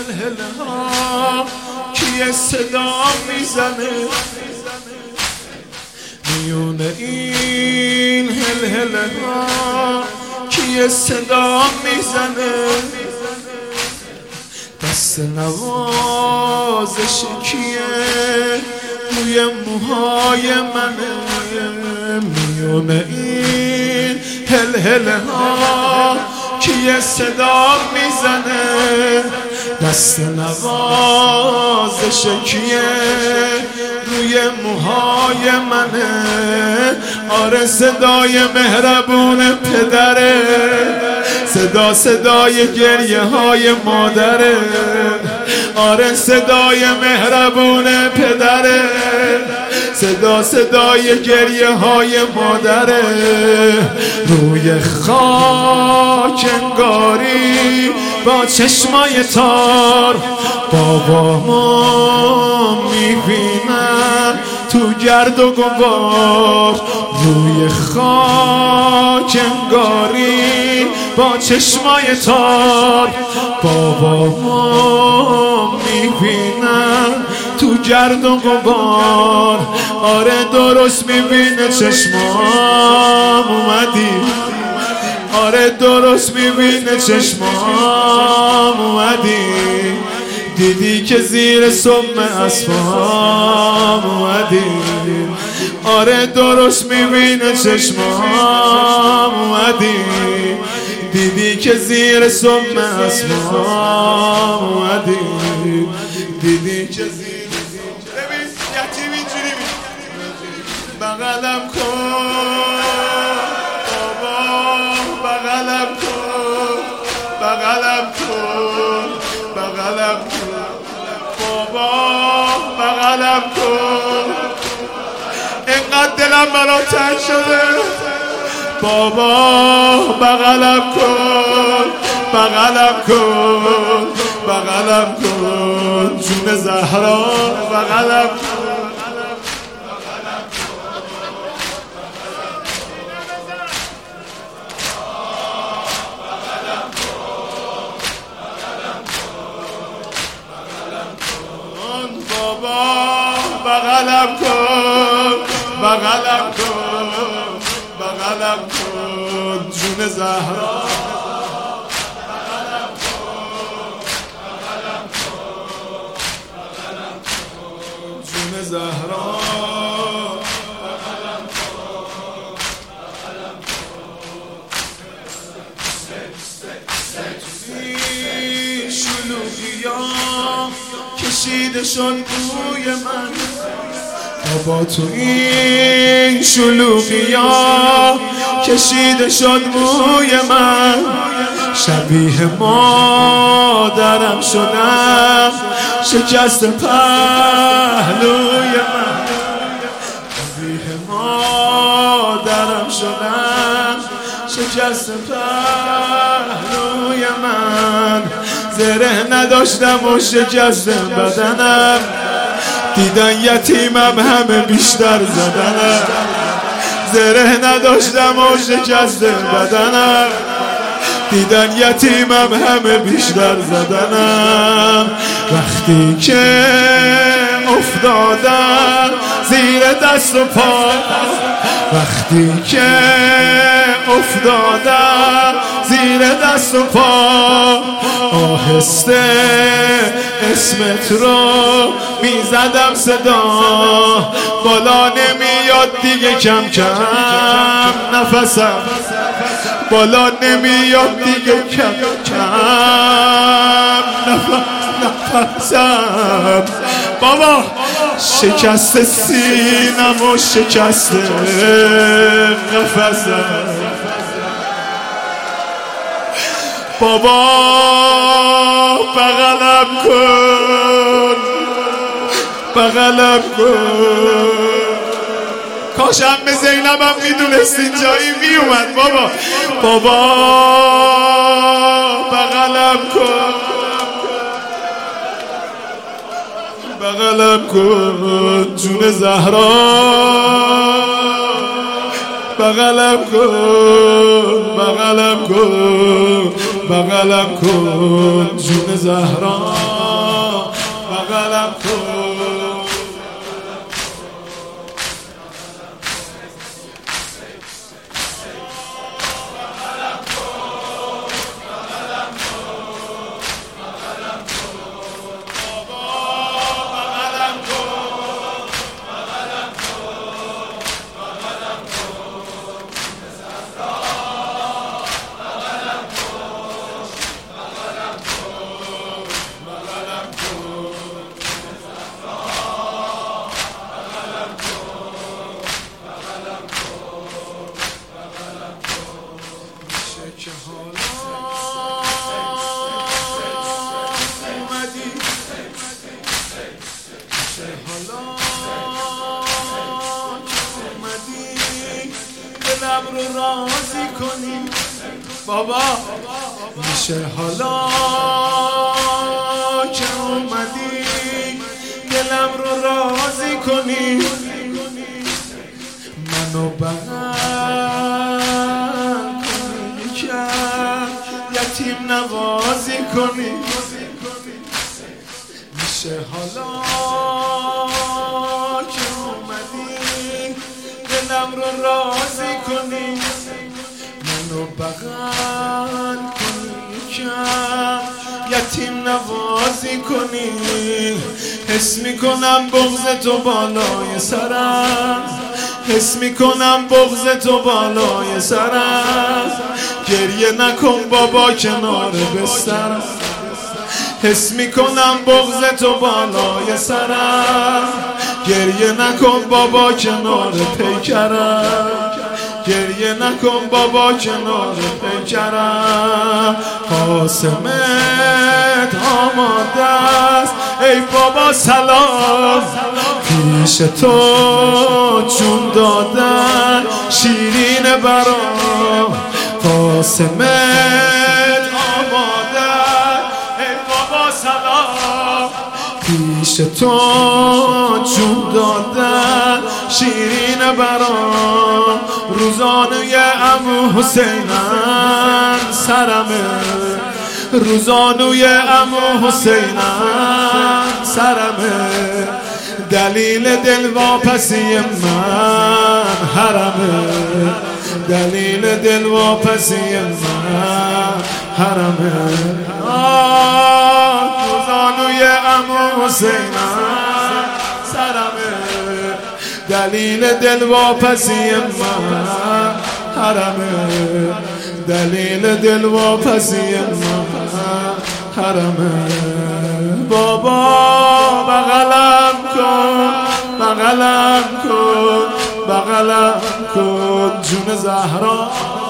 هلهله ها کیه صدا میزنه میونه این هلهله ها کیه صدا میزنه دست نوازش کیه روی موهای منه میونه این هلهله ها کیه صدا میزنه دست نوازش کیه روی موهای منه آره صدای مهربون پدره صدای گریه های مادره آره صدای مهربون پدره صدای گریه های مادره روی خاک انگاری با چشمای تار بابامو میبینم تو گرد و غبار روی خاک انگاری با چشمای تار بابامو میبینم تو گرد و غبار آره درست میبینه چشمام اومدی آره درست میبینه چشمام اومدی دیدی که زیر سم اسبام اومدی آره درست میبینه چشمام اومدی دیدی که زیر سم اسبام اومدی دیدی که زیر ببین یتیم اینجوری بغلم کن بابا بغلم کن بغلم کن بغلم کن بابا بغلم کن اینقدر دلم برا تنگ شده بابا بغلم کن بغلم کن بغلم کن جون زهرا بغلم کن بابا بغلم کن بغلم کن بغلم کن جون زهرا بغلم کن بغلم کن بغلم کن جون زهرا بغلم کن بغلم کن این شلوغیام کشیده شد بوی من بابا تو این شلوغیا کشیده شد موی من شبیه مادرم شدم شکست پهلوی من شبیه مادرم شدم شکست پهلوی من زره نداشتم و شکست بدنم دیدن یتیمم همه بیشتر زدنم زره نداشتم و شکست بدنم دیدن یتیمم همه بیشتر زدنم وقتی که افتادم زیر دست و پا وقتی که افتادم زیر دست و پا آهسته اسمت رو میزدم صدا بالا نمیاد دیگه کم کم نفسم بالا نمیاد دیگه کم کم نفسم بابا شکست سینم و شکست نفسم بابا بغلم کن بغلم کن کاش عمه زینبم میدونستین جایی میومد بابا بابا بغلم کن بغلم کن جون زهرا بغلم کن بغلم کن بغلم کن جون زهرا دلم رو راضی کنی بابا. میشه حالا که اومدی دلم رو راضی کنی، منو بغل کنی که یتیم نوازی کنی. میشه حالا که اومدی دلم رو راضی کنی، منو بغل کنی که یتیم نوازی کنی. حس میکنم بغض تو بالای سرم، حس میکنم بغض تو بالای سرم. گریه نکن بابا کنار بسترم، حس میکنم بغض تو بالای سرم. گریه نکن بابا کنار پیکرم، گریه نکن بابا کنار پیکرم. قاسمت آماده است ای بابا سلام، پیش تو جون دادن شیرین برام. قاسمت آماده ای بابا سلام، پیش تو جون دادن شیرین برام. روزانه عمو حسینم سرمه، روزانوی عمو حسینم سرمه. دلیل دلواپسی من حرمه، دلیل دلواپسی من حرمه. روزانوی عمو حسینم سرمه، دلیل دلواپسی من حرمه، دلیل دلواپسی من حرمه. بابا بغلم کن، بغلم کن، بغلم کن جون زهرا.